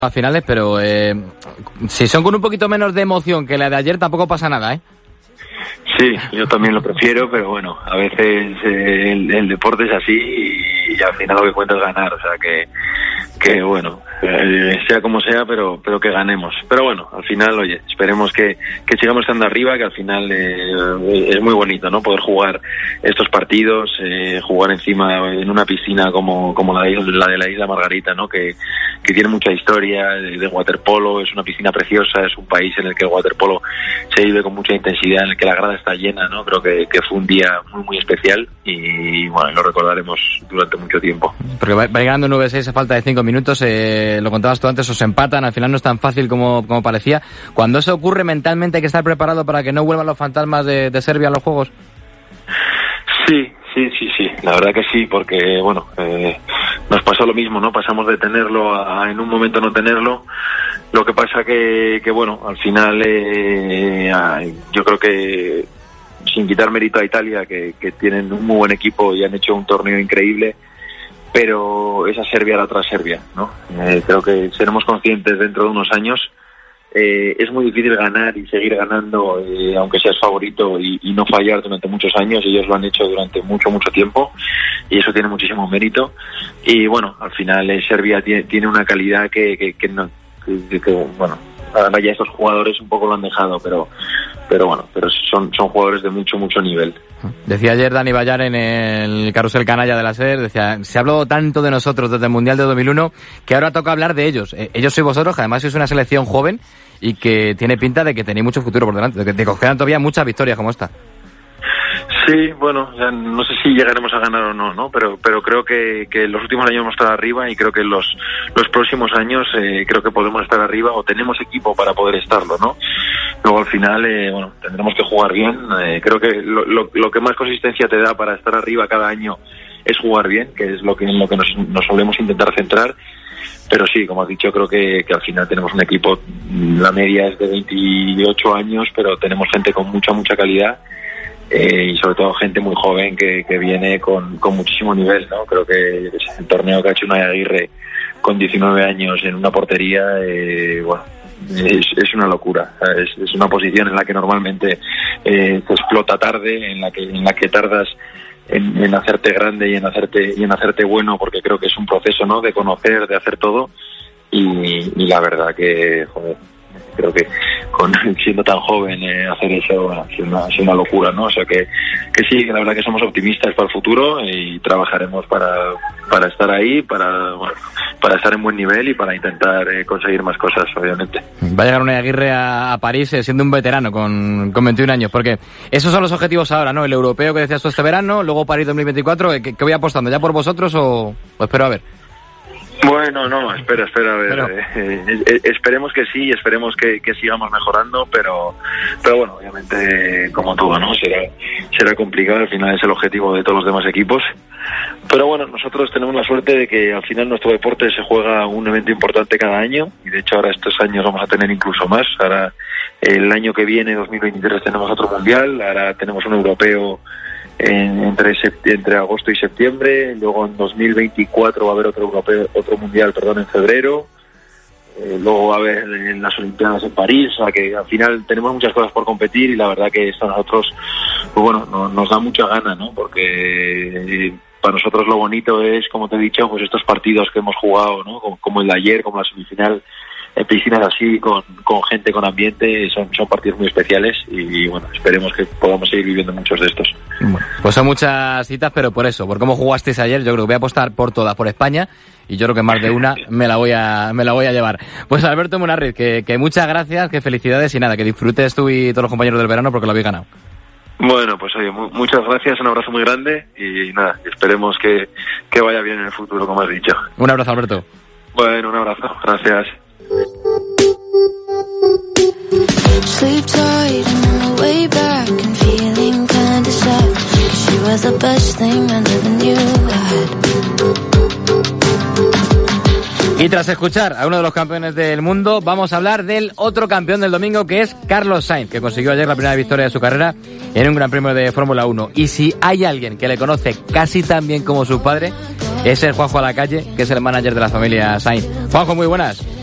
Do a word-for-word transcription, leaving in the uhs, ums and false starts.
a finales, pero eh, si son con un poquito menos de emoción que la de ayer, tampoco pasa nada, ¿eh? Sí, yo también lo prefiero, pero bueno, a veces eh, el, el deporte es así y, y al final lo que cuenta es ganar, o sea que, que bueno, eh, sea como sea, pero pero que ganemos. Pero bueno, al final, oye, esperemos que, que sigamos estando arriba, que al final eh, es muy bonito, ¿no? Poder jugar estos partidos, eh, jugar encima en una piscina como, como la, de, la de la Isla Margarita, ¿no? Que, que tiene mucha historia de, de waterpolo, es una piscina preciosa, es un país en el que el waterpolo se vive con mucha intensidad, en el que la grada está llena, ¿no? Creo que, que fue un día muy muy especial y bueno, lo recordaremos durante mucho tiempo. Porque va, va ganando nueve seis a falta de cinco minutos, eh, lo contabas tú antes, os empatan, al final no es tan fácil como, como parecía. Cuando eso ocurre, mentalmente hay que estar preparado para que no vuelvan los fantasmas de, de Serbia a los Juegos. Sí, sí, sí, sí, la verdad que sí, porque bueno, eh, nos pasó lo mismo, ¿no? Pasamos de tenerlo a, a en un momento no tenerlo. Lo que pasa que, que bueno, al final eh, yo creo que sin quitar mérito a Italia, que, que tienen un muy buen equipo y han hecho un torneo increíble, pero esa Serbia la otra Serbia, ¿no? Eh, creo que seremos conscientes dentro de unos años. Eh, es muy difícil ganar y seguir ganando, eh, aunque seas favorito y, y no fallar durante muchos años. Ellos lo han hecho durante mucho, mucho tiempo y eso tiene muchísimo mérito. Y bueno, al final eh, Serbia tiene, tiene una calidad que, que, que no, que, que, bueno, ahora ya estos jugadores un poco lo han dejado, pero pero bueno, pero son son jugadores de mucho, mucho nivel. Decía ayer Dani Ballar en el carrusel canalla de la SER, decía, se habló tanto de nosotros desde el Mundial de dos mil uno que ahora toca hablar de ellos. Eh, ellos sois vosotros, que además sois una selección joven y que tiene pinta de que tenéis mucho futuro por delante, de que te cogerán todavía muchas victorias como esta. Sí, bueno, ya no sé si llegaremos a ganar o no, ¿no? Pero pero creo que, que en los últimos años hemos estado arriba y creo que en los, los próximos años eh, creo que podemos estar arriba o tenemos equipo para poder estarlo, ¿no? Luego al final, eh, bueno, tendremos que jugar bien. Eh, creo que lo, lo, lo que más consistencia te da para estar arriba cada año es jugar bien, que es lo que en lo que nos, nos solemos intentar centrar. Pero sí, como has dicho, creo que, que al final tenemos un equipo, la media es de veintiocho años, pero tenemos gente con mucha, mucha calidad. Eh, y sobre todo gente muy joven que, que viene con, con muchísimo nivel, ¿no? Creo que el torneo que ha hecho Unai Aguirre con diecinueve años en una portería, eh, bueno, es, es una locura. Es, es una posición en la que normalmente eh, se explota tarde, en la que en la que tardas en, en hacerte grande y en hacerte y en hacerte bueno, porque creo que es un proceso, ¿no? De conocer, de hacer todo y, y la verdad que, joder, creo que con siendo tan joven eh, hacer eso bueno, es, una, es una locura, ¿no? O sea que, que sí, que la verdad que somos optimistas para el futuro y trabajaremos para, para estar ahí, para bueno, para estar en buen nivel y para intentar eh, conseguir más cosas, obviamente. Va a llegar Unai Aguirre a, a París eh, siendo un veterano con, con veintiún años, porque esos son los objetivos ahora, ¿no? El europeo que decías tú este verano, luego París dos mil veinticuatro, ¿qué, qué voy apostando? ¿Ya por vosotros o, o espero a ver? Bueno, no, espera, espera, a ver. Pero... Eh, eh, esperemos que sí, esperemos que, que sigamos mejorando, pero pero bueno, obviamente, como todo, ¿no? Será, será complicado, al final es el objetivo de todos los demás equipos. Pero bueno, nosotros tenemos la suerte de que al final nuestro deporte se juega un evento importante cada año, y de hecho ahora estos años vamos a tener incluso más. Ahora, el año que viene, dos mil veintitrés, tenemos otro mundial, ahora tenemos un europeo En, entre entre agosto y septiembre, luego en dos mil veinticuatro va a haber otro europeo, otro mundial, perdón, en febrero, eh, luego va a haber en las Olimpiadas en París, o sea que al final tenemos muchas cosas por competir y la verdad que esto a nosotros, pues bueno, no, nos da mucha gana, ¿no? Porque eh, para nosotros lo bonito es, como te he dicho, pues estos partidos que hemos jugado, ¿no? Como, como el de ayer, como la semifinal, en piscinas así, con, con gente, con ambiente, son, son partidos muy especiales y bueno, esperemos que podamos seguir viviendo muchos de estos. Bueno, pues son muchas citas, pero por eso, por cómo jugasteis ayer, yo creo que voy a apostar por todas, por España, y yo creo que más de una me la voy a me la voy a llevar. Pues Alberto Munarriz, que, que muchas gracias, que felicidades y nada, que disfrutes tú y todos los compañeros del verano porque lo habéis ganado. Bueno, pues oye, mu- muchas gracias, un abrazo muy grande y nada, esperemos que, que vaya bien en el futuro, como has dicho. Un abrazo, Alberto. Bueno, un abrazo, gracias. Sleep tight and on the way back and feeling kinda sad, 'cause you were the best thing I never knew I had. Y tras escuchar a uno de los campeones del mundo, vamos a hablar del otro campeón del domingo, que es Carlos Sainz, que consiguió ayer la primera victoria de su carrera en un Gran Premio de Fórmula uno. Y si hay alguien que le conoce casi tan bien como su padre, es el Juanjo Alacalle, que es el manager de la familia Sainz. Juanjo, muy buenas.